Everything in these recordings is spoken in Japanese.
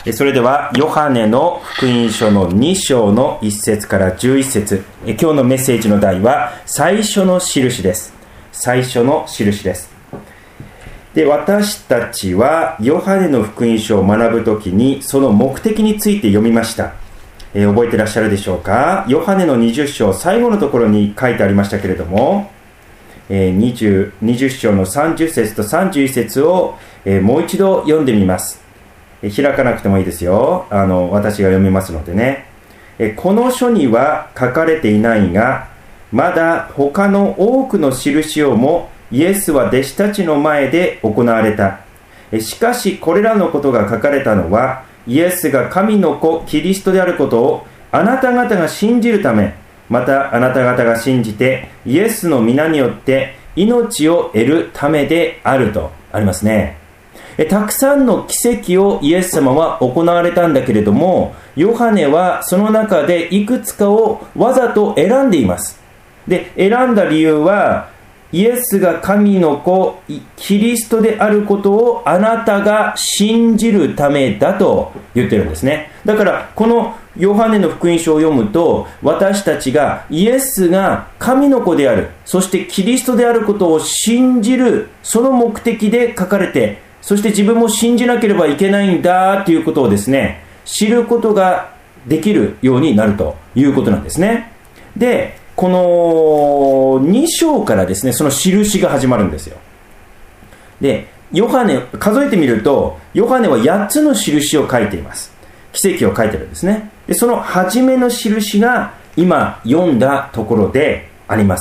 それではヨハネの福音書の2章の1節から11節、今日のメッセージの題は最初の印です。最初の印です。で、私たちはヨハネの福音書を学ぶときにその目的について読みました。覚えてらっしゃるでしょうか。ヨハネの20章最後のところに書いてありましたけれども、20章の30節と31節をもう一度読んでみます。開かなくてもいいですよ。私が読みますのでね。この書には書かれていないが、まだ他の多くの印をもイエスは弟子たちの前で行われた。しかしこれらのことが書かれたのは、イエスが神の子キリストであることをあなた方が信じるため、またあなた方が信じてイエスの皆によって命を得るためであるとありますね。たくさんの奇跡をイエス様は行われたんだけれども、ヨハネはその中でいくつかをわざと選んでいます。で、選んだ理由は、イエスが神の子キリストであることをあなたが信じるためだと言ってるんですね。だからこのヨハネの福音書を読むと、私たちがイエスが神の子である、そしてキリストであることを信じる、その目的で書かれて、そして自分も信じなければいけないんだということをですね、知ることができるようになるということなんですね。で、この2章からですね、その印が始まるんですよ。で、ヨハネ、数えてみると、ヨハネは8つの印を書いています。奇跡を書いてるんですね。で、その初めの印が今読んだところであります。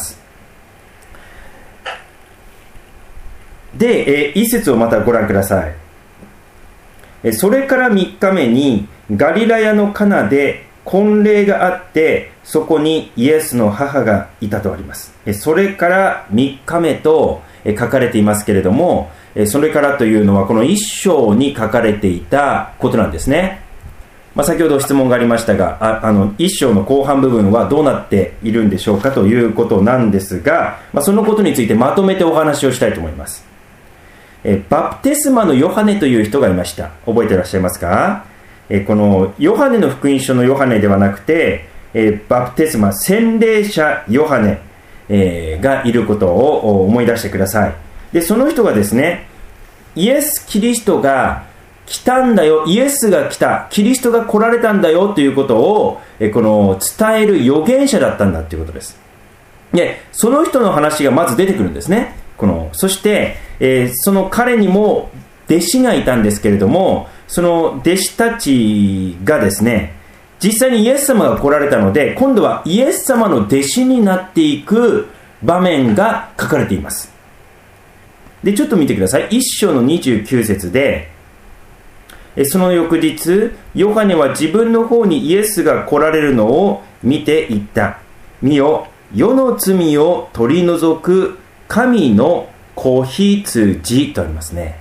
で、一節をまたご覧ください。それから3日目にガリラヤのカナで婚礼があって、そこにイエスの母がいたとあります。それから3日目と書かれていますけれども、それからというのはこの1章に書かれていたことなんですね。先ほど質問がありましたが、1章の後半部分はどうなっているんでしょうかということなんですが、そのことについてまとめてお話をしたいと思います。バプテスマのヨハネという人がいました。覚えていらっしゃいますか。このヨハネの福音書のヨハネではなくて、バプテスマ洗礼者ヨハネ、がいることを思い出してください。で、その人がですね、イエス・キリストが来たんだよ、イエスが来た、キリストが来られたんだよということをこの伝える預言者だったんだということです。で、その人の話がまず出てくるんですね。そして、その彼にも弟子がいたんですけれども、その弟子たちがですね、実際にイエス様が来られたので、今度はイエス様の弟子になっていく場面が書かれています。で、ちょっと見てください。1章の29節で、その翌日、ヨハネは自分の方にイエスが来られるのを見ていった。見よ、世の罪を取り除く神の子羊とありますね。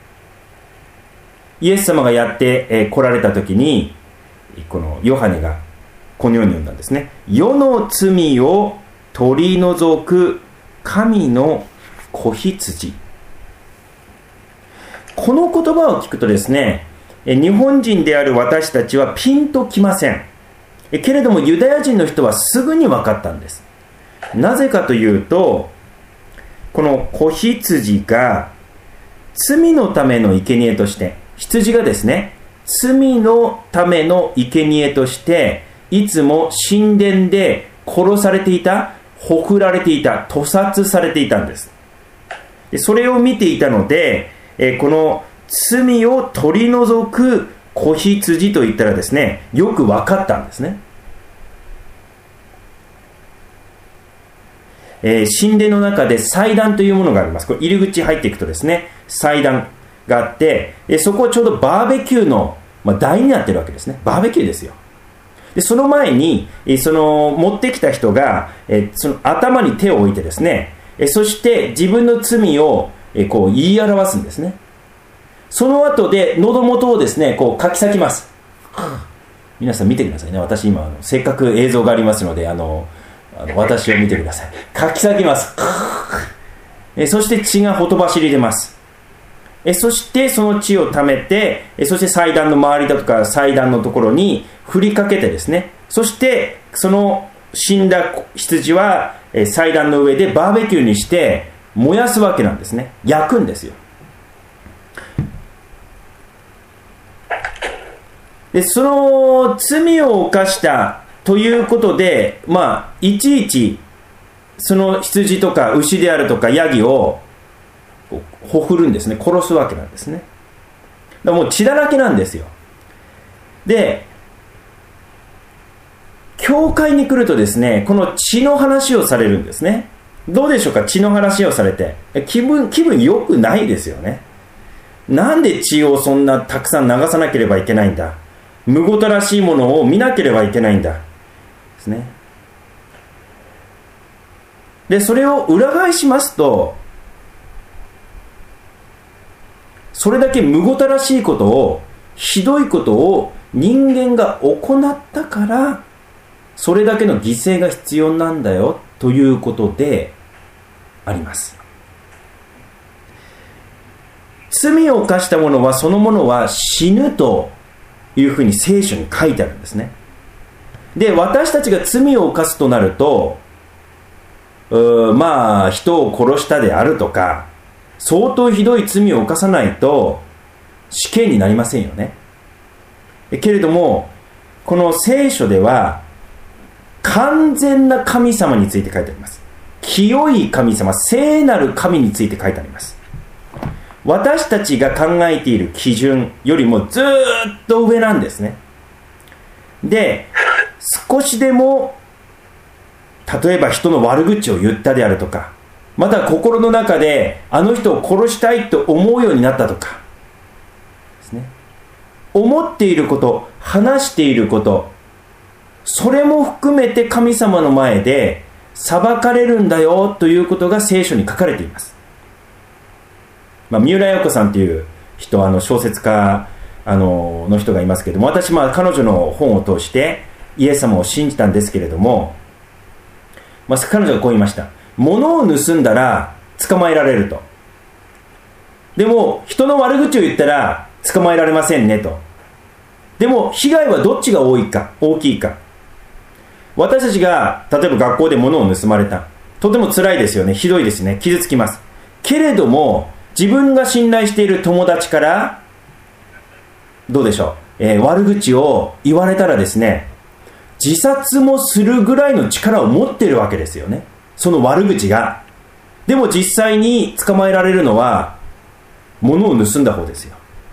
イエス様がやって来られた時に、このヨハネがこのように読んだんですね。世の罪を取り除く神の子羊。この言葉を聞くとですね、日本人である私たちはピンときません。けれどもユダヤ人の人はすぐに分かったんです。なぜかというと、この子羊が罪のための生贄として、羊がですね、罪のための生贄としていつも神殿で殺されていた、ほふられていた、屠殺されていたんです。で、それを見ていたので、この罪を取り除く子羊といったらですね、よく分かったんですね。神殿の中で祭壇というものがあります。これ入り口入っていくとですね、祭壇があって、そこはちょうどバーベキューの、台になってるわけですね。バーベキューですよ。で、その前にその持ってきた人がその頭に手を置いてですね、そして自分の罪をこう言い表すんですね。その後で喉元をですね、こうかき裂きます。皆さん見てくださいね。私今せっかく映像がありますので、私を見てください。かき裂きます。そして血がほとばしり出ます。 そしてその血を溜めて、そして祭壇の周りだとか祭壇のところに振りかけてですね、そしてその死んだ羊は祭壇の上でバーベキューにして燃やすわけなんですね。焼くんですよ。でその罪を犯したということで、いちいちその羊とか牛であるとかヤギをほふるんですね。殺すわけなんですね。だからもう血だらけなんですよ。で教会に来るとですね、この血の話をされるんですね。どうでしょうか。血の話をされて気分良くないですよね。なんで血をそんなたくさん流さなければいけないんだ、むごたらしいものを見なければいけないんだですね。でそれを裏返しますと、それだけむごたらしいことを、ひどいことを人間が行ったから、それだけの犠牲が必要なんだよということであります。罪を犯した者はその者は死ぬというふうに聖書に書いてあるんですね。で私たちが罪を犯すとなると、人を殺したであるとか相当ひどい罪を犯さないと死刑になりませんよね。けれどもこの聖書では完全な神様について書いてあります。清い神様、聖なる神について書いてあります。私たちが考えている基準よりもずっと上なんですね。で少しでも例えば人の悪口を言ったであるとか、また心の中であの人を殺したいと思うようになったとかですね、思っていること、話していること、それも含めて神様の前で裁かれるんだよということが聖書に書かれています。三浦綾子さんという人、小説家の人がいますけれども、私彼女の本を通してイエス様を信じたんですけれども、彼女がこう言いました。物を盗んだら捕まえられると。でも人の悪口を言ったら捕まえられませんねと。でも被害はどっちが大きいか。私たちが例えば学校で物を盗まれた、とても辛いですよね。ひどいですね。傷つきます。けれども自分が信頼している友達からどうでしょう、悪口を言われたらですね、自殺もするぐらいの力を持っているわけですよね、その悪口が。でも実際に捕まえられるのは物を盗んだ方ですよ。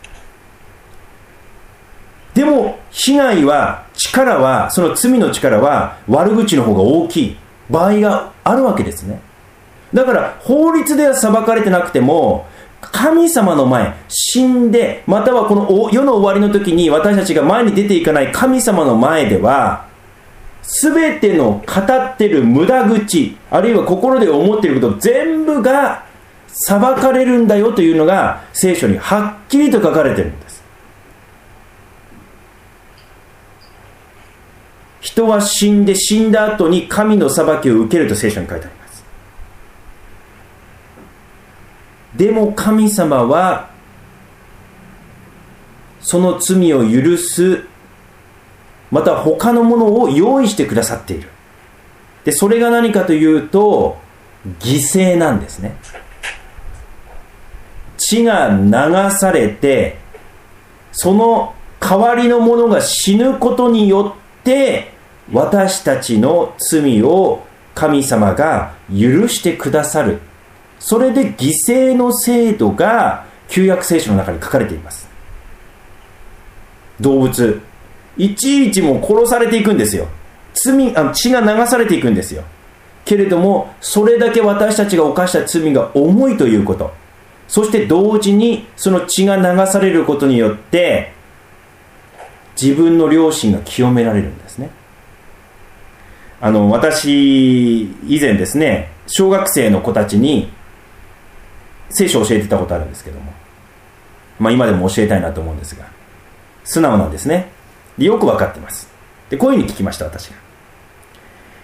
でも被害は、力は、その罪の力は悪口の方が大きい場合があるわけですね。だから法律では裁かれてなくても、神様の前、死んで、またはこの世の終わりの時に私たちが前に出ていかない神様の前では、すべての語ってる無駄口、あるいは心で思っていること全部が裁かれるんだよというのが聖書にはっきりと書かれているんです。人は死んで、死んだ後に神の裁きを受けると聖書に書いてあります。でも神様はその罪を許す、また他のものを用意してくださっている。でそれが何かというと犠牲なんですね。血が流されて、その代わりのものが死ぬことによって私たちの罪を神様が許してくださる。それで犠牲の制度が旧約聖書の中に書かれています。動物いちいちも殺されていくんですよ。血が流されていくんですよ。けれどもそれだけ私たちが犯した罪が重いということ、そして同時にその血が流されることによって自分の良心が清められるんですね。私以前ですね、小学生の子たちに聖書を教えてたことあるんですけども、今でも教えたいなと思うんですが、素直なんですね。でよく分かってます。でこういうふうに聞きました。私が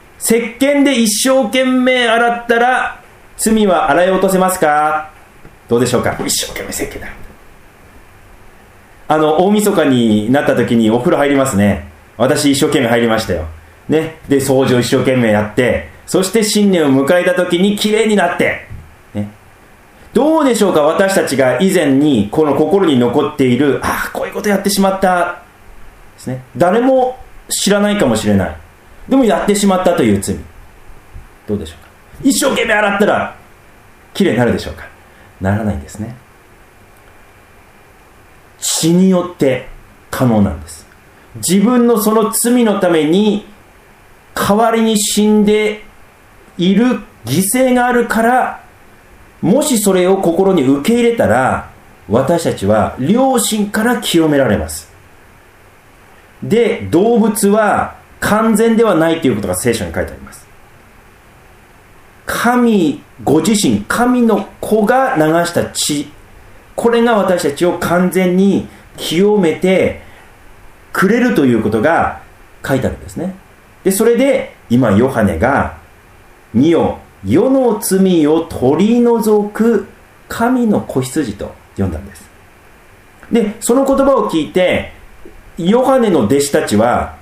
石鹸で一生懸命洗ったら罪は洗い落とせますかどうでしょうか。一生懸命説教だ。大晦日になった時にお風呂入りますね。私一生懸命入りましたよ、ね、で掃除を一生懸命やって、そして新年を迎えた時にきれいになって、ね、どうでしょうか。私たちが以前にこの心に残っている、こういうことやってしまったですね。誰も知らないかもしれない、でもやってしまったという罪、どうでしょうか。一生懸命洗ったらきれいになるでしょうか。ならないんですね。血によって可能なんです。自分のその罪のために代わりに死んでいる犠牲があるから、もしそれを心に受け入れたら、私たちは良心から清められます。で、動物は完全ではないということが聖書に書いてあります。神ご自身、神の子が流した血、これが私たちを完全に清めてくれるということが書いてあるんですね。で、それで今ヨハネが、見よ、世の罪を取り除く神の子羊と呼んだんです。で、その言葉を聞いてヨハネの弟子たちは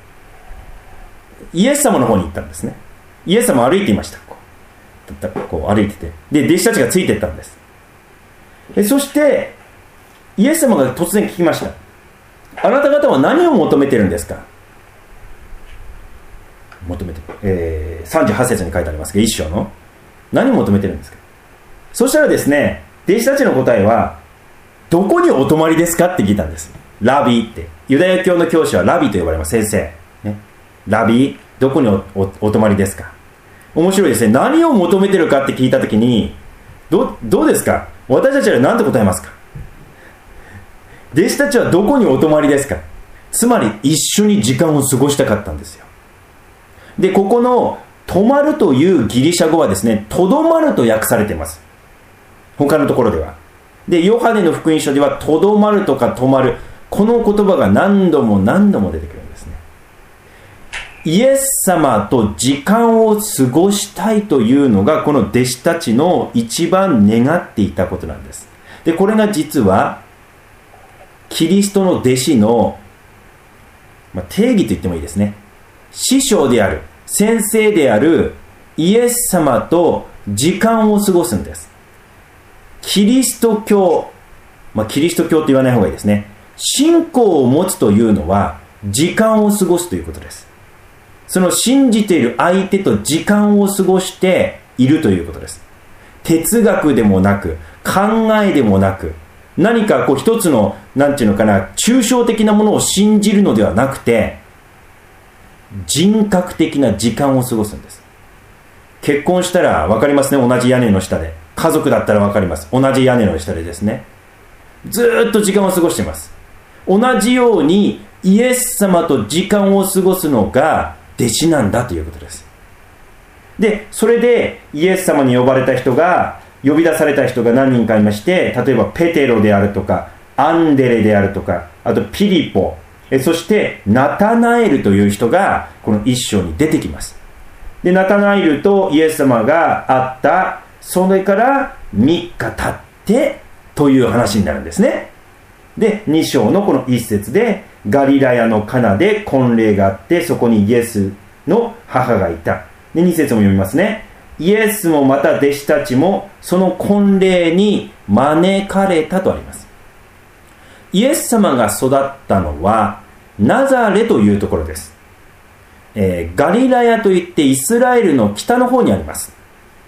イエス様の方に行ったんですね。イエス様は歩いていました。こう歩いてて、で弟子たちがついていったんです。そしてイエス様が突然聞きました。あなた方は何を求めてるんですか。38節に書いてありますけど、一章の何を求めてるんですか。そしたらですね、弟子たちの答えは、どこにお泊まりですかって聞いたんです。ラビーって、ユダヤ教の教師はラビーと呼ばれます。先生、ね、ラビー、どこに お泊まりですか。面白いですね。何を求めてるかって聞いたときに、どうですか。私たちは何と答えますか。弟子たちはどこにお泊まりですか。つまり一緒に時間を過ごしたかったんですよ。で、ここの泊まるというギリシャ語はですね、とどまると訳されています。他のところでは。で、ヨハネの福音書ではとどまるとか泊まる、この言葉が何度も何度も出てくるんですね。イエス様と時間を過ごしたいというのがこの弟子たちの一番願っていたことなんです。で、これが実はキリストの弟子の、定義と言ってもいいですね。師匠である、先生であるイエス様と時間を過ごすんです。キリスト教、キリスト教と言わない方がいいですね。信仰を持つというのは時間を過ごすということです。その信じている相手と時間を過ごしているということです。哲学でもなく、考えでもなく、何か一つの抽象的なものを信じるのではなくて、人格的な時間を過ごすんです。結婚したら分かりますね。同じ屋根の下で。家族だったら分かります。同じ屋根の下でですね、ずっと時間を過ごしています。同じようにイエス様と時間を過ごすのが弟子なんだということです。で、それでイエス様に呼び出された人が何人かいまして、例えばペテロであるとかアンデレであるとか、あとピリポ、そしてナタナエルという人がこの一章に出てきます。で、ナタナエルとイエス様が会った、それから3日経ってという話になるんですね。で、2章のこの1節で、ガリラヤのカナで婚礼があって、そこにイエスの母がいた。で、2節も読みますね。イエスもまた弟子たちもその婚礼に招かれたとあります。イエス様が育ったのはナザレというところです。ガリラヤといってイスラエルの北の方にあります。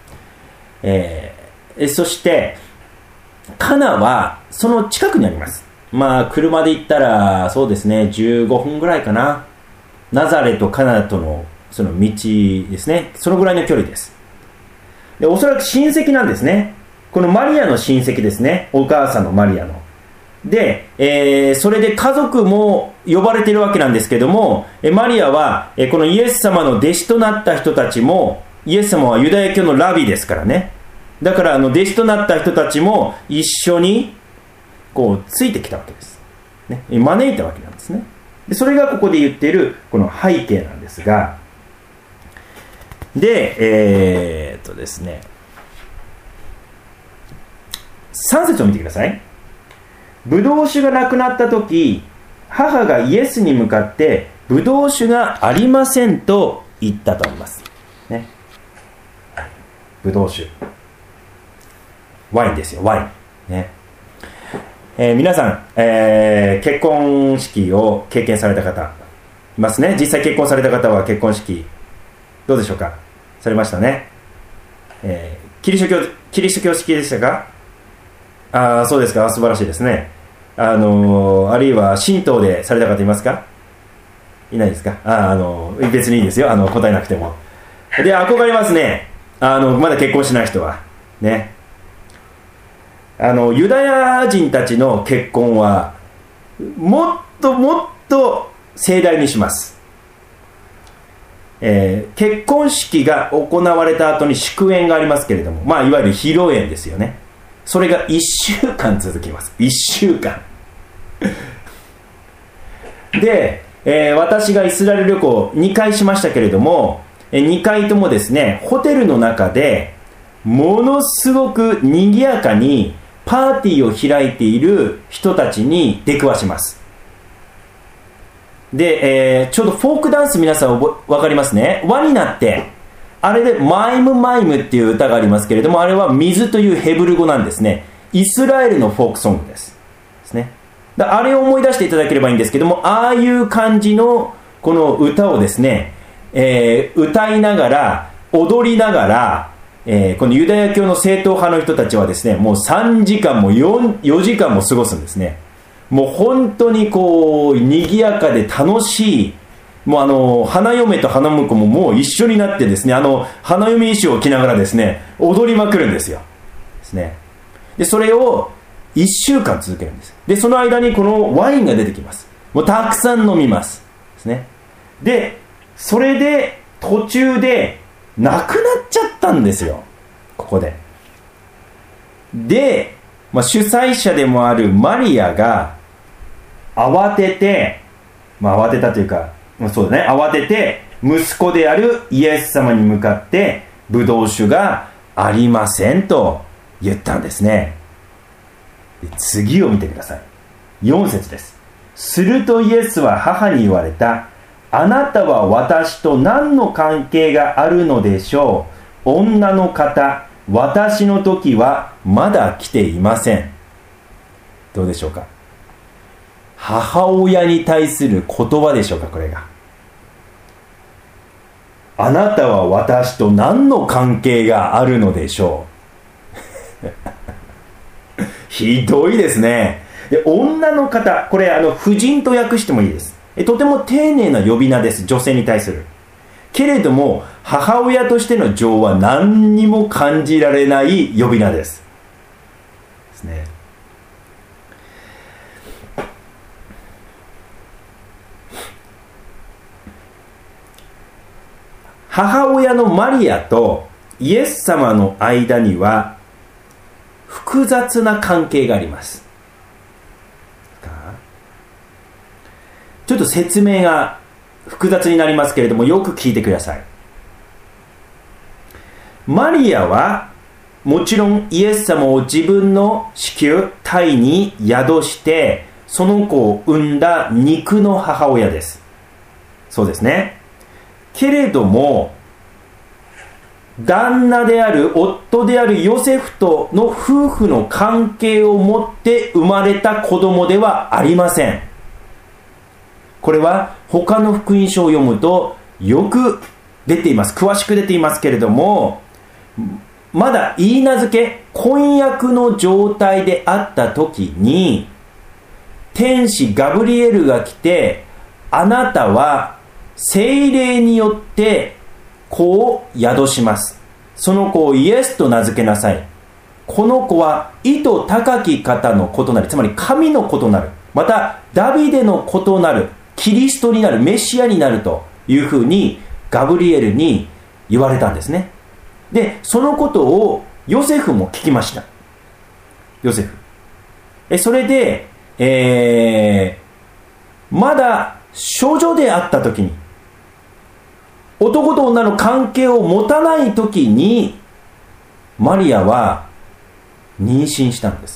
そしてカナはその近くにあります。車で行ったらそうですね、15分ぐらいかな。ナザレとカナとのその道ですね、そのぐらいの距離です。で、おそらく親戚なんですね。このマリアの親戚ですね、お母さんのマリアの。で、それで家族も呼ばれているわけなんですけども、マリアはこのイエス様の弟子となった人たちも、イエス様はユダヤ教のラビですからね。だから弟子となった人たちも一緒についてきたわけです、ね、招いたわけなんですね。で、それがここで言っているこの背景なんですが、で、ですね、 3節を見てください。ブドウ酒がなくなった時、母がイエスに向かってブドウ酒がありませんと言ったとありますね。ブドウ酒、ワインですよ、ワインね。皆さん、結婚式を経験された方いますね。実際結婚された方は結婚式どうでしょうか。されましたね。キリスト教式でしたか。そうですか、素晴らしいですね。あるいは神道でされた方いますか。いないですか。別にいいですよ、答えなくても。で、憧れますね、まだ結婚しない人はね。ユダヤ人たちの結婚はもっともっと盛大にします。結婚式が行われた後に祝宴がありますけれども、いわゆる披露宴ですよね。それが1週間続きます。1週間で、私がイスラエル旅行2回しましたけれども、2回ともですね、ホテルの中でものすごく賑やかにパーティーを開いている人たちに出くわします。で、ちょうどフォークダンス、皆さん分かりますね。輪になって、あれでマイムマイムっていう歌がありますけれども、あれは水というヘブル語なんですね。イスラエルのフォークソングですね。あれを思い出していただければいいんですけども、ああいう感じのこの歌をですね、歌いながら踊りながら、このユダヤ教の正統派の人たちはですね、もう3時間も 4時間も過ごすんですね。もう本当にこう賑やかで楽しい、もう花嫁と花婿ももう一緒になってですね、花嫁衣装を着ながらですね、踊りまくるんですよですね。でそれを1週間続けるんです。でその間にこのワインが出てきます。もうたくさん飲みますですね。でそれで途中でなくなっちゃったんですよ、ここで。で、主催者でもあるマリアが慌てて、慌てたというか、そうだね、慌てて息子であるイエス様に向かってブドウ酒がありませんと言ったんですね。で次を見てください。4節です。するとイエスは母に言われた。あなたは私と何の関係があるのでしょう。女の方、私の時はまだ来ていません。どうでしょうか。母親に対する言葉でしょうか、これが。あなたは私と何の関係があるのでしょう。ひどいですね。で、女の方、これ婦人と訳してもいいです。とても丁寧な呼び名です、女性に対する。けれども母親としての情は何にも感じられない呼び名ですね。母親のマリアとイエス様の間には複雑な関係があります。ちょっと説明が複雑になりますけれども、よく聞いてください。マリアはもちろんイエス様を自分の子宮胎に宿してその子を産んだ肉の母親です。そうですね。けれども旦那である夫であるヨセフとの夫婦の関係を持って生まれた子供ではありません。これは他の福音書を読むとよく出ています。詳しく出ていますけれども、まだ言い名付け婚約の状態であった時に天使ガブリエルが来て、あなたは聖霊によって子を宿します。その子をイエスと名付けなさい。この子は意図高き方の子となる、つまり神の子となる、またダビデの子となる、キリストになる、メシアになるというふうにガブリエルに言われたんですね。でそのことをヨセフも聞きました。ヨセフそれで、まだ処女であった時に、男と女の関係を持たない時にマリアは妊娠したんです。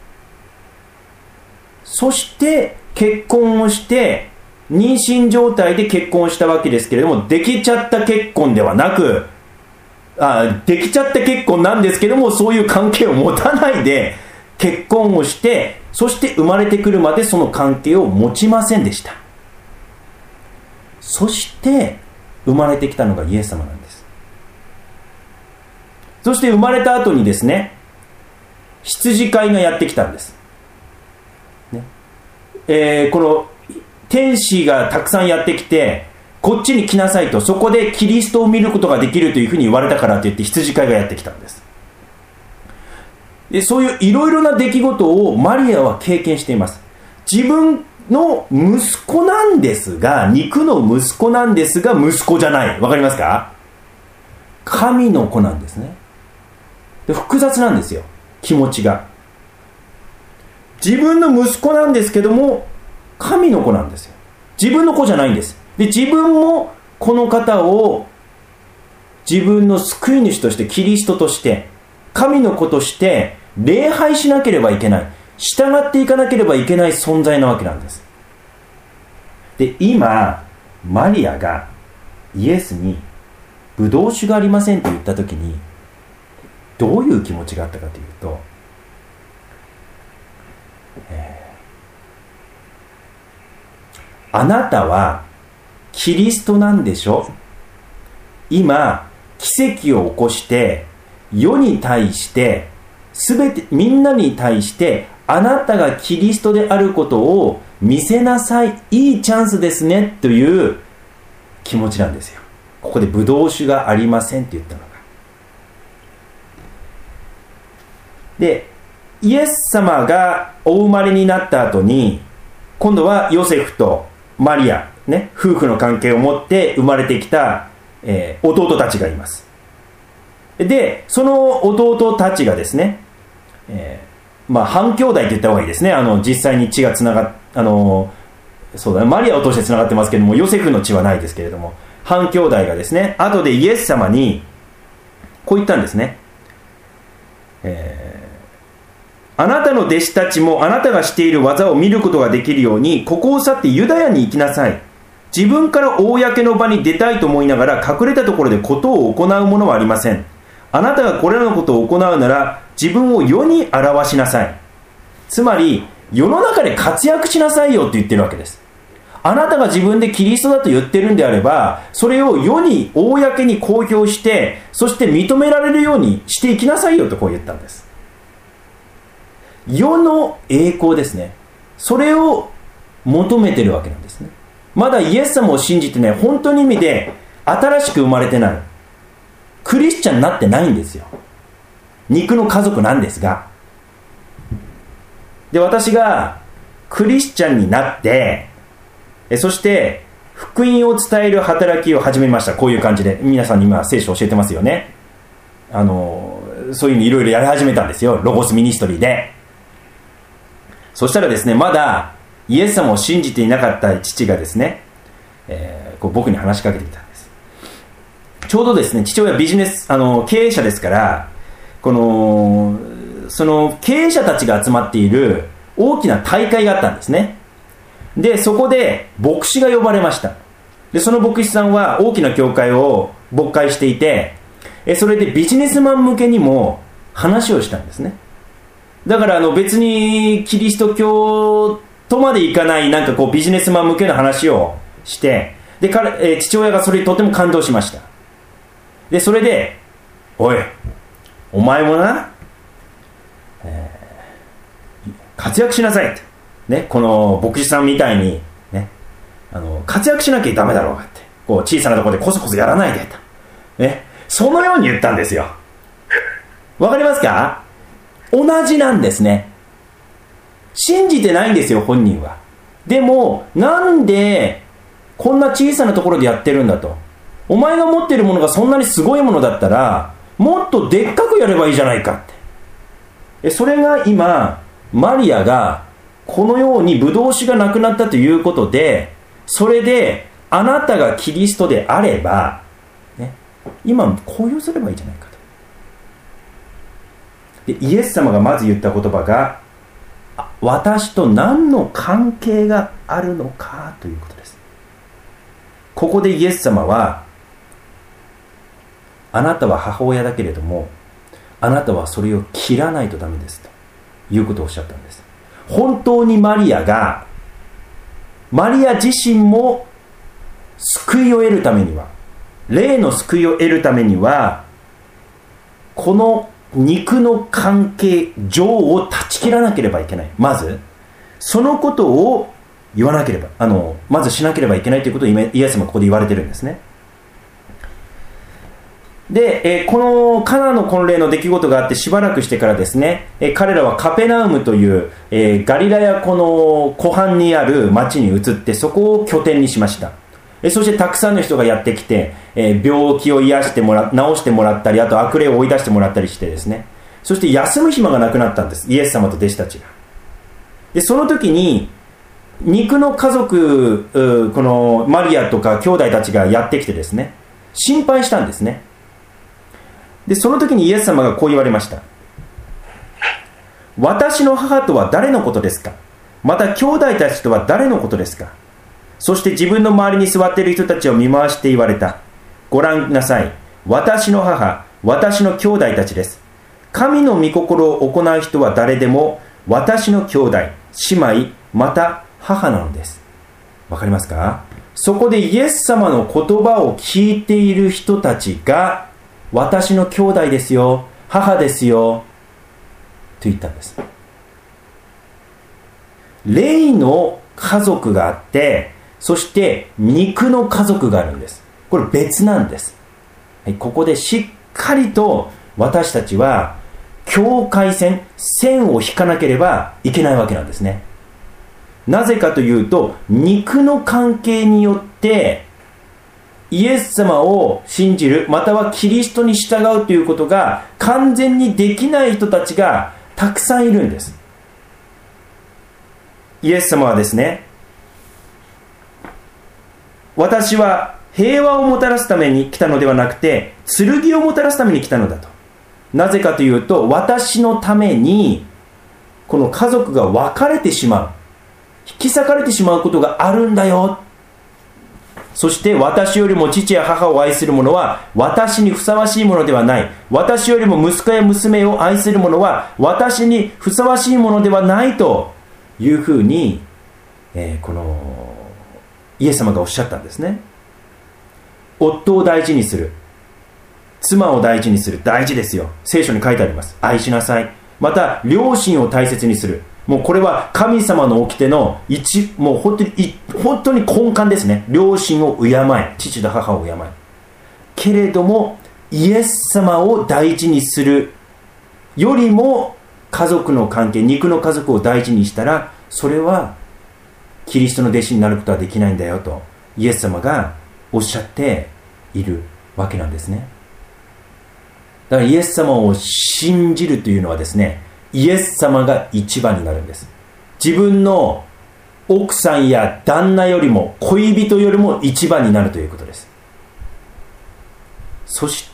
そして結婚をして、妊娠状態で結婚したわけですけれども、できちゃった結婚ではなく、できちゃった結婚なんですけども、そういう関係を持たないで結婚をして、そして生まれてくるまでその関係を持ちませんでした。そして生まれてきたのがイエス様なんです。そして生まれた後にですね、羊飼いがやってきたんです、ね。この天使がたくさんやってきて、こっちに来なさいと、そこでキリストを見ることができるというふうに言われたからと言って羊飼いがやってきたんです。で、そういういろいろな出来事をマリアは経験しています。自分の息子なんですが、肉の息子なんですが、息子じゃない。わかりますか？神の子なんですね。で、複雑なんですよ、気持ちが。自分の息子なんですけども、神の子なんですよ。自分の子じゃないんです。で、自分もこの方を自分の救い主として、キリストとして、神の子として礼拝しなければいけない、従っていかなければいけない存在なわけなんです。で、今マリアがイエスにブドウ酒がありませんと言った時に、どういう気持ちがあったかというと、あなたはキリストなんでしょ。今奇跡を起こして世に対して、全てみんなに対してあなたがキリストであることを見せなさい、いいチャンスですねという気持ちなんですよ。ここでブドウ酒がありませんって言ったのが。で、イエス様がお生まれになった後に、今度はヨセフとマリア、ね、夫婦の関係を持って生まれてきた、弟たちがいます。で、その弟たちがですね、半兄弟って言った方がいいですね。実際に血がつながそうだね、マリアを通してつながってますけども、ヨセフの血はないですけれども、半兄弟がですね、後でイエス様にこう言ったんですね。あなたの弟子たちもあなたがしている技を見ることができるように、ここを去ってユダヤに行きなさい。自分から公の場に出たいと思いながら隠れたところで事を行うものはありません。あなたがこれらのことを行うなら自分を世に表しなさい。つまり世の中で活躍しなさいよって言ってるわけです。あなたが自分でキリストだと言ってるんであれば、それを世に公に公表して、そして認められるようにしていきなさいよとこう言ったんです。世の栄光ですね。それを求めてるわけなんですね。まだイエス様を信じてね、本当に意味で新しく生まれてない、クリスチャンになってないんですよ。肉の家族なんですが。で、私がクリスチャンになって、そして福音を伝える働きを始めました。こういう感じで皆さんに今聖書を教えてますよね。そういうのいろいろやり始めたんですよ、ロゴスミニストリーで。そしたらですね、まだイエス様を信じていなかった父がですね、こう僕に話しかけてきたんです。ちょうどですね、父親ビジネス経営者ですから、その経営者たちが集まっている大きな大会があったんですね。で、そこで牧師が呼ばれました。で、その牧師さんは大きな教会を牧会していて、それでビジネスマン向けにも話をしたんですね。だから別にキリスト教とまでいかない、なんかこうビジネスマン向けの話をして、で父親がそれにとても感動しました。で、それで、おい、お前もな、活躍しなさいって、ね、この牧師さんみたいに、ね、活躍しなきゃダメだろうがって、こう小さなところでコソコソやらないでと、ね、そのように言ったんですよ。わかりますか？同じなんですね。信じてないんですよ、本人は。でもなんでこんな小さなところでやってるんだと。お前が持っているものがそんなにすごいものだったらもっとでっかくやればいいじゃないかって。それが今マリアがこのようにブドウ酒がなくなったということで、それであなたがキリストであれば、ね、今公表すればいいじゃないかと。 でイエス様がまず言った言葉が、私と何の関係があるのかということです。ここでイエス様は、あなたは母親だけれども、あなたはそれを切らないとダメですということをおっしゃったんです。本当にマリア自身も救いを得るためには、霊の救いを得るためには、この肉の関係上を断ち切らなければいけない。まずそのことを言わなければ、まずしなければいけないということをイエス様はここで言われてるんですね。で、このカナの婚礼の出来事があってしばらくしてからですね、彼らはカペナウムという、ガリラヤ湖の湖畔にある町に移って、そこを拠点にしました。そしてたくさんの人がやってきて、病気を治してもらったり、あと悪霊を追い出してもらったりしてですね、そして休む暇がなくなったんです、イエス様と弟子たちが。でその時に肉の家族、このマリアとか兄弟たちがやってきてですね、心配したんですね。でその時にイエス様がこう言われました。私の母とは誰のことですか？また兄弟たちとは誰のことですか？そして自分の周りに座っている人たちを見回して言われた。ご覧なさい。私の母、私の兄弟たちです。神の御心を行う人は誰でも私の兄弟、姉妹、また母なのです。わかりますか？そこでイエス様の言葉を聞いている人たちが、私の兄弟ですよ、母ですよと言ったんです。霊の家族があって、そして肉の家族があるんです。これ別なんです。はい、ここでしっかりと私たちは境界線を引かなければいけないわけなんですね。なぜかというと、肉の関係によってイエス様を信じる、またはキリストに従うということが完全にできない人たちがたくさんいるんです。イエス様はですね、私は平和をもたらすために来たのではなくて、剣をもたらすために来たのだと。なぜかというと、私のためにこの家族が分かれてしまう、引き裂かれてしまうことがあるんだよ。そして私よりも父や母を愛する者は私にふさわしいものではない。私よりも息子や娘を愛する者は私にふさわしいものではないというふうに、このイエス様がおっしゃったんですね。夫を大事にする、妻を大事にする、大事ですよ。聖書に書いてあります。愛しなさい。また両親を大切にする。もうこれは神様の掟のもう本当に根幹ですね。両親を敬え、父と母を敬え。けれどもイエス様を大事にするよりも家族の関係、肉の家族を大事にしたら、それはキリストの弟子になることはできないんだよとイエス様がおっしゃっているわけなんですね。だからイエス様を信じるというのはですね、イエス様が一番になるんです。自分の奥さんや旦那よりも恋人よりも一番になるということです。そして、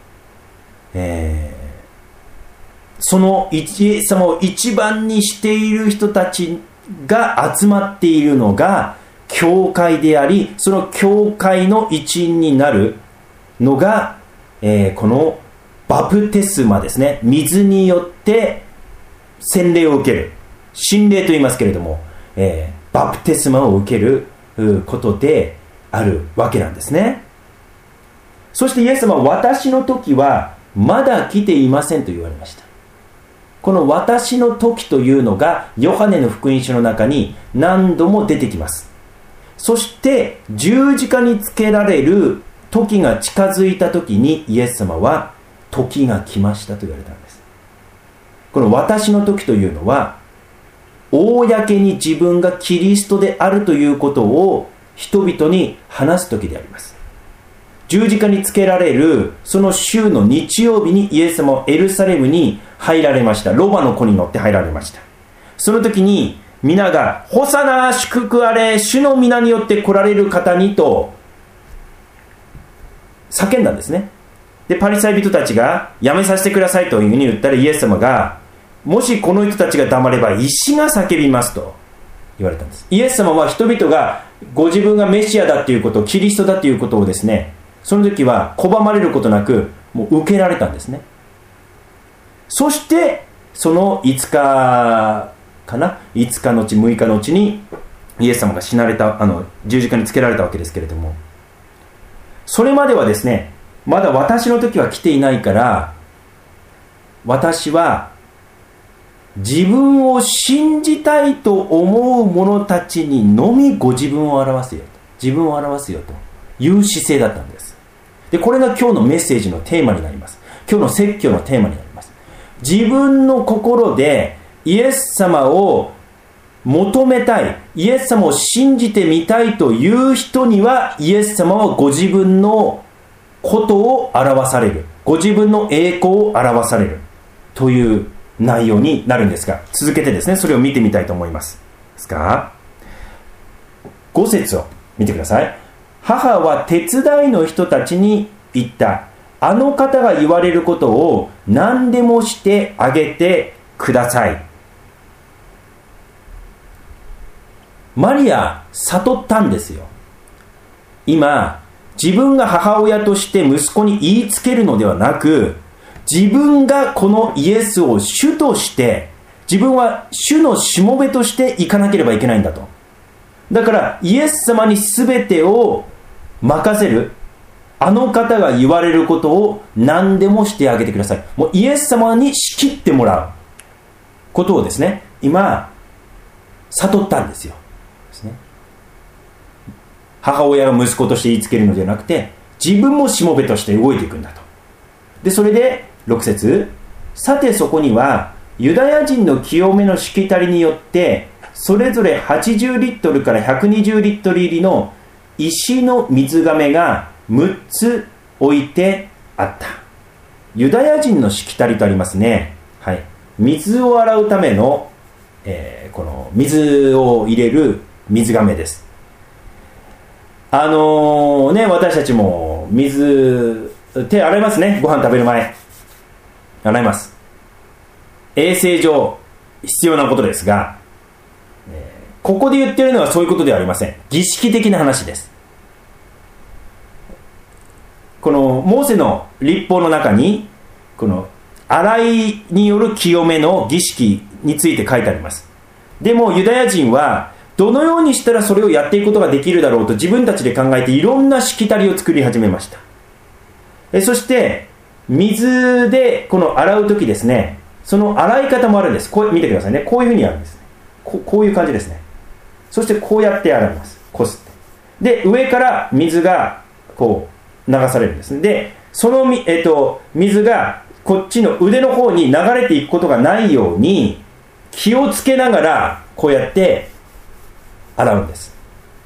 そのイエス様を一番にしている人たちが集まっているのが教会であり、その教会の一員になるのが、このバプテスマですね。水によって洗礼を受ける、洗礼と言いますけれども、バプテスマを受けることであるわけなんですね。そしてイエス様は、私の時はまだ来ていませんと言われました。この私の時というのがヨハネの福音書の中に何度も出てきます。そして十字架につけられる時が近づいた時に、イエス様は時が来ましたと言われたんです。この私の時というのは、公に自分がキリストであるということを人々に話す時であります。十字架につけられるその週の日曜日にイエス様はエルサレムに入られました。ロバの子に乗って入られました。その時に皆がホサナ、祝福あれ、主の皆によって来られる方にと叫んだんですね。 でパリサイ人たちがやめさせてくださいというふうに言ったら、イエス様が、もしこの人たちが黙れば石が叫びますと言われたんです。イエス様は人々がご自分がメシアだということ、キリストだということをですね、その時は拒まれることなくもう受けられたんですね。そしてその5日かな、5日のうち6日のうちにイエス様が死なれた、十字架につけられたわけですけれども、それまではですね、まだ私の時は来ていないから、私は自分を信じたいと思う者たちにのみご自分を表すよと、自分を表すよという姿勢だったんです。で、これが今日のメッセージのテーマになります。今日の説教のテーマになります。自分の心でイエス様を求めたい、イエス様を信じてみたいという人には、イエス様はご自分のことを表される、ご自分の栄光を表されるという内容になるんですが、続けてですね、それを見てみたいと思います。ですか、5節を見てください。母は手伝いの人たちに言った。あの方が言われることを何でもしてあげてください。マリア悟ったんですよ。今自分が母親として息子に言いつけるのではなく、自分がこのイエスを主として、自分は主のしもべとしていかなければいけないんだと。だからイエス様に全てを任せる、あの方が言われることを何でもしてあげてください。もうイエス様に仕切ってもらうことをですね、今悟ったんですよ。ですね、母親が息子として言いつけるのではなくて、自分もしもべとして動いていくんだと。で、それで6節、さてそこにはユダヤ人の清めのしきたりによってそれぞれ80リットルから120リットル入りの石の水がめが6つ置いてあった。ユダヤ人のしきたりとありますね。はい、水を洗うための、この水を入れる水がめです。私たちも水、手洗いますね。ご飯食べる前洗います。衛生上必要なことですが、ここで言ってるのはそういうことではありません。儀式的な話です。このモーセの律法の中に、この洗いによる清めの儀式について書いてあります。でもユダヤ人はどのようにしたらそれをやっていくことができるだろうと自分たちで考えて、いろんなしきたりを作り始めました。そして水でこの洗うときですね、その洗い方もあるんです。こう見てくださいね。こういうふうにやるんです。こういう感じですね。そしてこうやって洗います。こすって。で、上から水がこう流されるんです。で、その水がこっちの腕の方に流れていくことがないように気をつけながらこうやって洗うんです。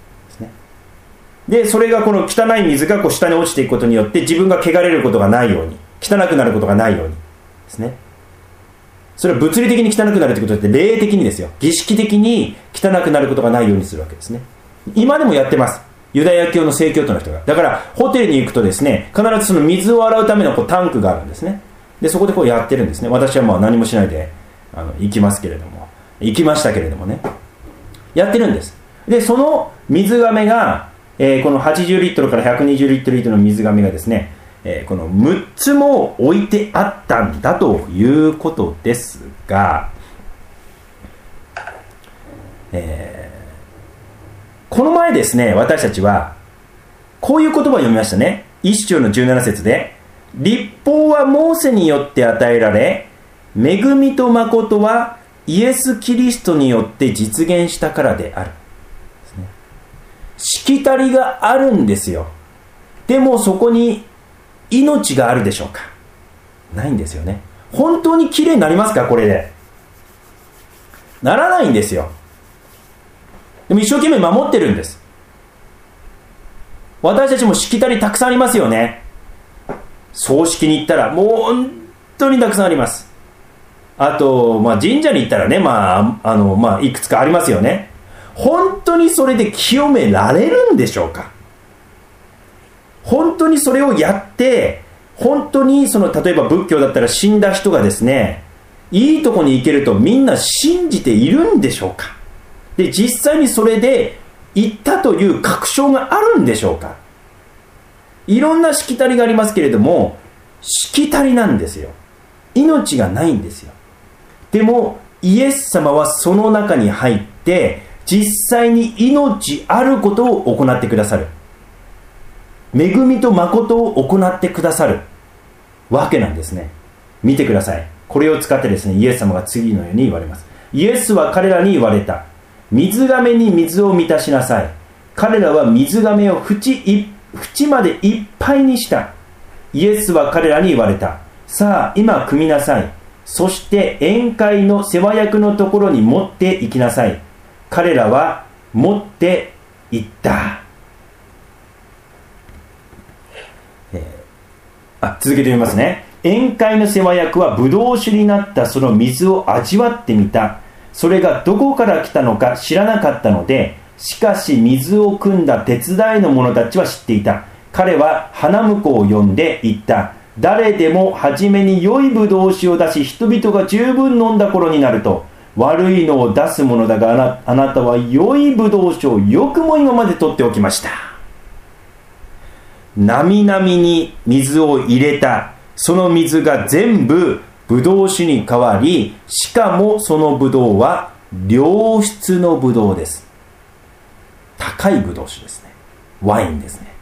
で、それがこの汚い水がこう下に落ちていくことによって自分が汚れることがないように、汚くなることがないようにですね。それは物理的に汚くなるということで、霊的にですよ、儀式的に汚くなることがないようにするわけですね。今でもやってます。ユダヤ教の正教徒の人が。だからホテルに行くとですね、必ずその水を洗うためのこうタンクがあるんですね。で、そこでこうやってるんですね。私はまあ何もしないで行きますけれども、行きましたけれどもね、やってるんです。で、その水がめが、この80リットルから120リットルの水がめがですね、この6つも置いてあったんだということですが、この前ですね、私たちはこういう言葉を読みましたね。1章の17節で、律法はモーセによって与えられ、恵みと誠はイエス・キリストによって実現したからである。しきたりがあるんですよ。でもそこに命があるでしょうか？ないんですよね。本当にきれいになりますか？これでならないんですよ。でも一生懸命守ってるんです。私たちもしきたりたくさんありますよね。葬式に行ったらもう本当にたくさんあります。あと、神社に行ったらね、いくつかありますよね。本当にそれで清められるんでしょうか？本当にそれをやって本当に例えば仏教だったら死んだ人がですね、いいとこに行けるとみんな信じているんでしょうか。で、実際にそれで行ったという確証があるんでしょうか。いろんなしきたりがありますけれども、しきたりなんですよ。命がないんですよ。でもイエス様はその中に入って実際に命あることを行ってくださる、恵みと誠を行ってくださるわけなんですね。見てください。これを使ってですね、イエス様が次のように言われます。イエスは彼らに言われた。水がめに水を満たしなさい。彼らは水がめを縁までいっぱいにした。イエスは彼らに言われた。さあ今汲みなさい。そして宴会の世話役のところに持って行きなさい。彼らは持って行った。続けてみますね。宴会の世話役はブドウ酒になったその水を味わってみた。それがどこから来たのか知らなかったので、しかし水を汲んだ手伝いの者たちは知っていた。彼は花婿を呼んで言った。誰でも初めに良いブドウ酒を出し、人々が十分飲んだ頃になると悪いのを出すものだが、あなたは良いブドウ酒をよくも今まで取っておきました。なみなみに水を入れた。その水が全部ブドウ酒に変わり、しかもそのブドウは良質のブドウです。高いブドウ酒ですね。ワインですね。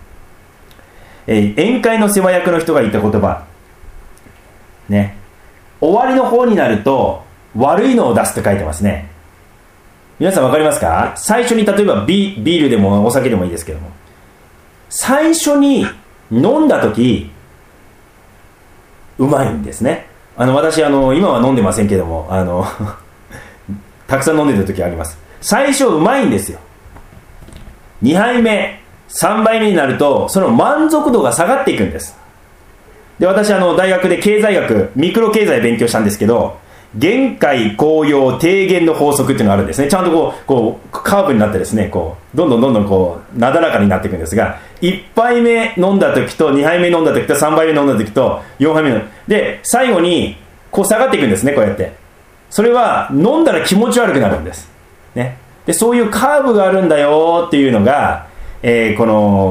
宴会の世話役の人が言った言葉ね、終わりの方になると悪いのを出すと書いてますね。皆さん分かりますか？最初に例えばビールでもお酒でもいいですけども、最初に飲んだ時うまいんですね。私今は飲んでませんけどもたくさん飲んでた時あります。最初うまいんですよ。2杯目3杯目になるとその満足度が下がっていくんです。で、私大学で経済学ミクロ経済勉強したんですけど、限界効用低減の法則っていうのがあるんですね。ちゃんとこうカーブになってですね、どんどんなだらかになっていくんですが、1杯目飲んだ時と2杯目飲んだ時と3杯目飲んだ時と4杯目で最後に下がっていくんですね。こうやってそれは飲んだら気持ち悪くなるんです、ね、でそういうカーブがあるんだよっていうのが、こ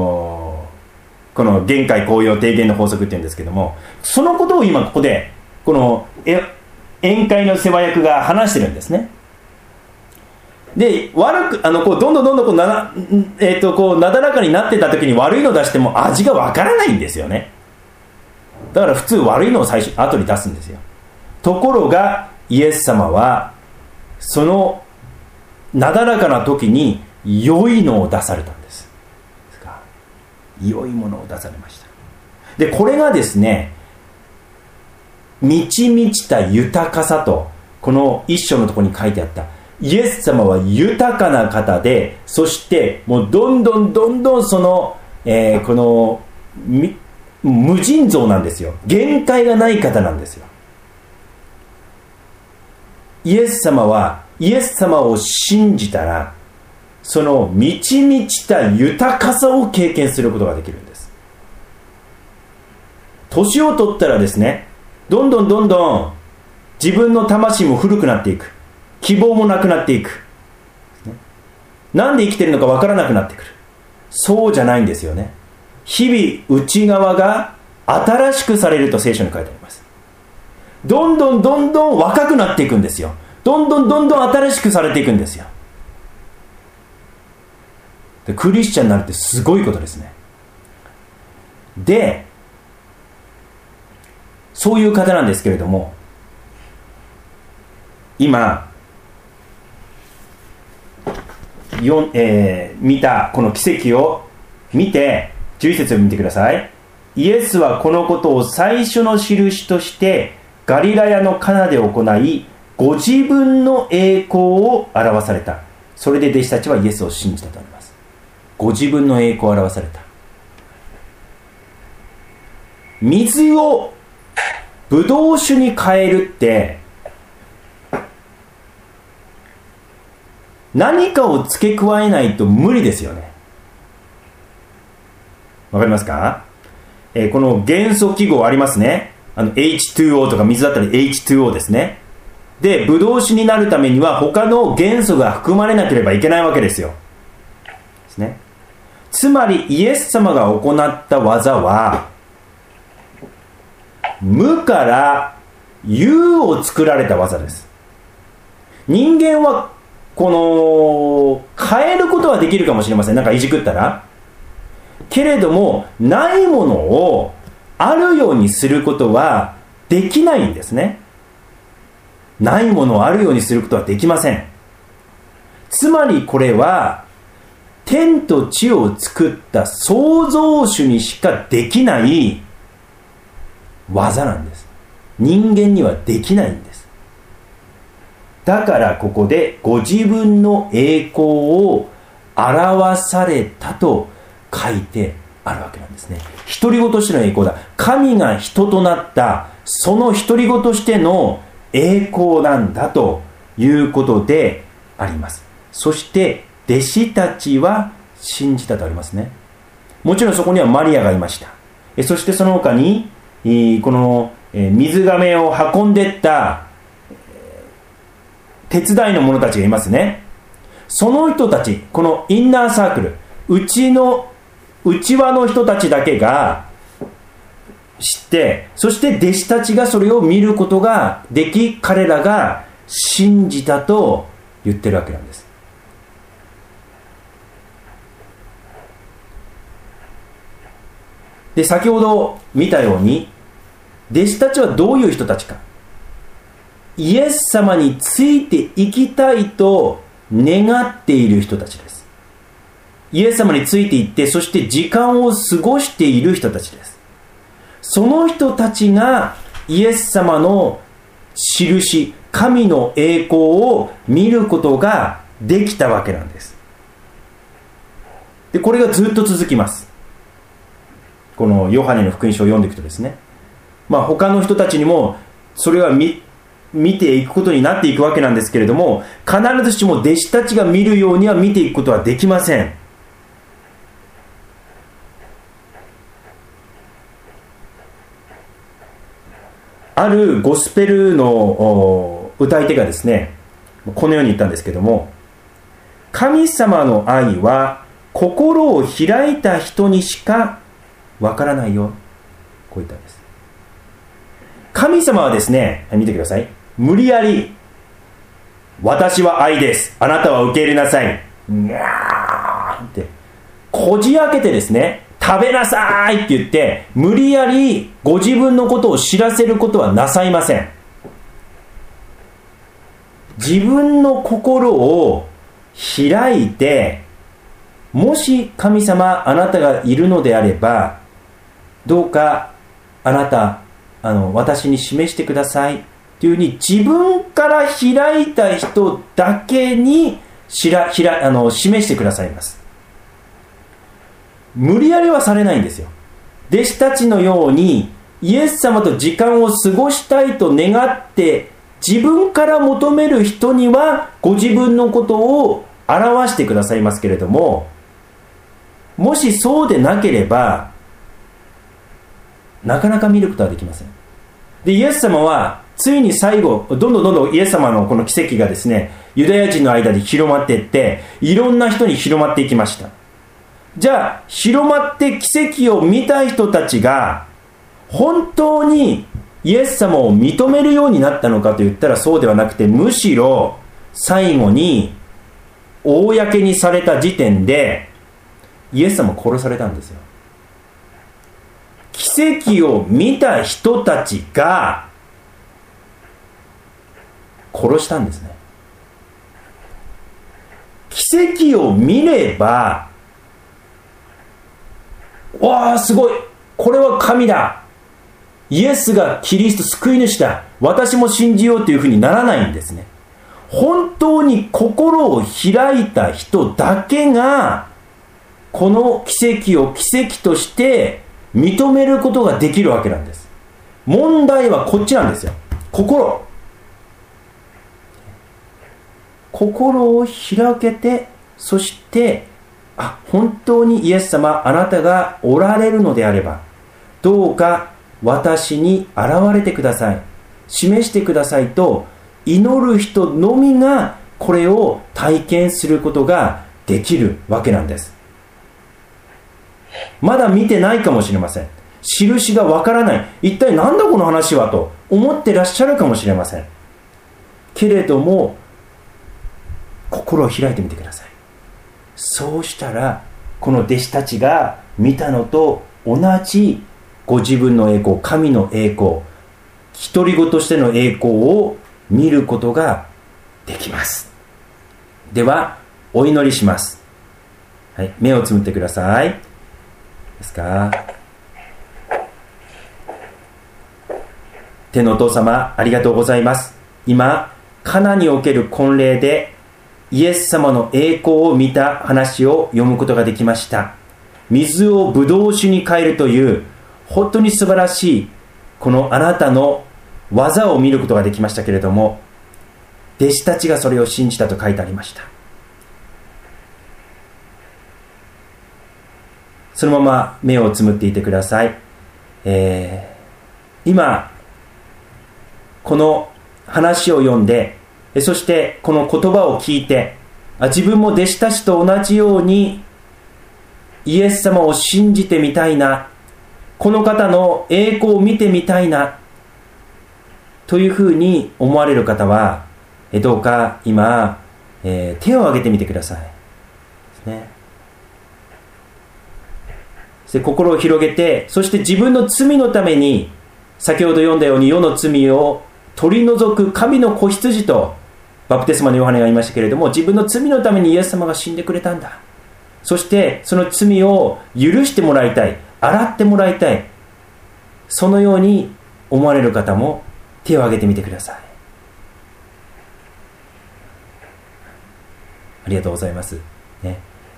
の限界効用低減の法則っていうんですけども、そのことを今ここで宴会の世話役が話してるんですね。で、悪くどんどんなだらかになってた時に悪いの出しても味がわからないんですよね。だから普通悪いのを後に出すんですよ。ところがイエス様はそのなだらかな時に良いのを出されたんです。良いものを出されました。で、これがですね、満ち満ちた豊かさと、この一章のところに書いてあった、イエス様は豊かな方で、そしてもうどんどんその、この無尽蔵なんですよ。限界がない方なんですよ。イエス様を信じたら、その満ち満ちた豊かさを経験することができるんです。年を取ったらですね、どんどん自分の魂も古くなっていく、希望もなくなっていく、なんで生きてるのかわからなくなってくる。そうじゃないんですよね。日々内側が新しくされると聖書に書いてあります。どんどん若くなっていくんですよ。どんどん新しくされていくんですよ。で、クリスチャンになるってすごいことですね。で、そういう方なんですけれども、今見たこの奇跡を見て、11節を見てください。イエスはこのことを最初の印としてガリラヤのカナで行い、ご自分の栄光を表された。それで弟子たちはイエスを信じたとあります。ご自分の栄光を表された。水をブドウ酒に変えるって何かを付け加えないと無理ですよね。わかりますか？ この元素記号ありますね。H2O とか水だったら H2O ですね。で、ブドウ酒になるためには他の元素が含まれなければいけないわけですよ。ですね。つまりイエス様が行った技は、無から有を作られた技です。人間は変えることはできるかもしれません。なんかいじくったら。けれども、ないものをあるようにすることはできないんですね。ないものをあるようにすることはできません。つまりこれは天と地を作った創造主にしかできない技なんです。人間にはできないんです。だからここでご自分の栄光を表されたと書いてあるわけなんですね。独り子としての栄光だ。神が人となったその独り子としての栄光なんだということであります。そして弟子たちは信じたとありますね。もちろんそこにはマリアがいました。そしてその他にこの水亀を運んでいった手伝いの者たちがいますね。その人たち、このインナーサークル、内輪の人たちだけが知って、そして弟子たちがそれを見ることができ、彼らが信じたと言ってるわけなんです。で、先ほど見たように、弟子たちはどういう人たちか。イエス様についていきたいと願っている人たちです。イエス様についていって、そして時間を過ごしている人たちです。その人たちがイエス様の印、神の栄光を見ることができたわけなんです。で、これがずっと続きます。このヨハネの福音書を読んでいくとですね、他の人たちにもそれは見ていくことになっていくわけなんですけれども、必ずしも弟子たちが見るようには見ていくことはできません。あるゴスペルの歌い手がですね、このように言ったんですけども、神様の愛は心を開いた人にしかわからないよ、こう言ったんです。神様はですね、見てください、無理やり私は愛です、あなたは受け入れなさい、にゃーってこじ開けてですね、食べなさいって言って無理やりご自分のことを知らせることはなさいません。自分の心を開いて、もし神様あなたがいるのであればどうかあなた私に示してくださいというふうに自分から開いた人だけに示してくださいます。無理やりはされないんですよ。弟子たちのようにイエス様と時間を過ごしたいと願って自分から求める人にはご自分のことを表してくださいますけれども、もしそうでなければなかなか見ることはできません。で、イエス様はついに最後どんどんイエス様のこの奇跡がですね、ユダヤ人の間で広まっていって、いろんな人に広まっていきました。じゃあ広まって奇跡を見た人たちが本当にイエス様を認めるようになったのかといったらそうではなくて、むしろ最後に公にされた時点でイエス様殺されたんですよ。奇跡を見た人たちが殺したんですね。奇跡を見れば、わあすごい、これは神だ、イエスがキリスト救い主だ、私も信じようというふうにならないんですね。本当に心を開いた人だけがこの奇跡を奇跡として認めることができるわけなんです。問題はこっちなんですよ。心を開けて、そして本当にイエス様あなたがおられるのであれば、 どうか私に現れてください、示してくださいと祈る人のみがこれを体験することができるわけなんです。まだ見てないかもしれません。印がわからない、一体何だこの話はと思ってらっしゃるかもしれませんけれども、心を開いてみてください。そうしたらこの弟子たちが見たのと同じご自分の栄光、神の栄光、独り子としての栄光を見ることができます。ではお祈りします。はい、目をつむってください。ですか。天のお父様、ありがとうございます。今カナにおける婚礼でイエス様の栄光を見た話を読むことができました。水をブドウ酒に変えるという本当に素晴らしいこのあなたの技を見ることができましたけれども、弟子たちがそれを信じたと書いてありました。そのまま目をつむっていてください。今この話を読んで、そしてこの言葉を聞いて、自分も弟子たちと同じようにイエス様を信じてみたいな、この方の栄光を見てみたいなというふうに思われる方は、どうか今、手を挙げてみてください。ですね。そして心を広げて、そして自分の罪のために、先ほど読んだように世の罪を取り除く神の子羊とバプテスマのヨハネが言いましたけれども、自分の罪のためにイエス様が死んでくれたんだ。そしてその罪を許してもらいたい、洗ってもらいたい、そのように思われる方も手を挙げてみてください。ありがとうございます、ね。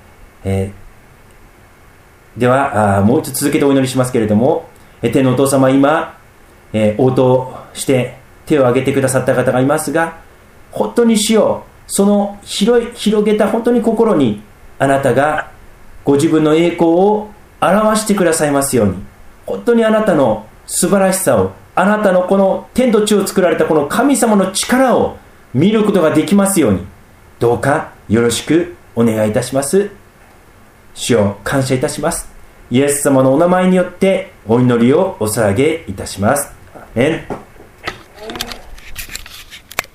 ではもう一度続けてお祈りしますけれども、天のお父様、今、応答して手を挙げてくださった方がいますが、本当に主よ、その広げた本当に心にあなたがご自分の栄光を表してくださいますように、本当にあなたの素晴らしさを、あなたのこの天と地を作られたこの神様の力を見ることができますように、どうかよろしくお願いいたします。主を感謝いたします。イエス様のお名前によってお祈りをお捧げいたします。アーメン。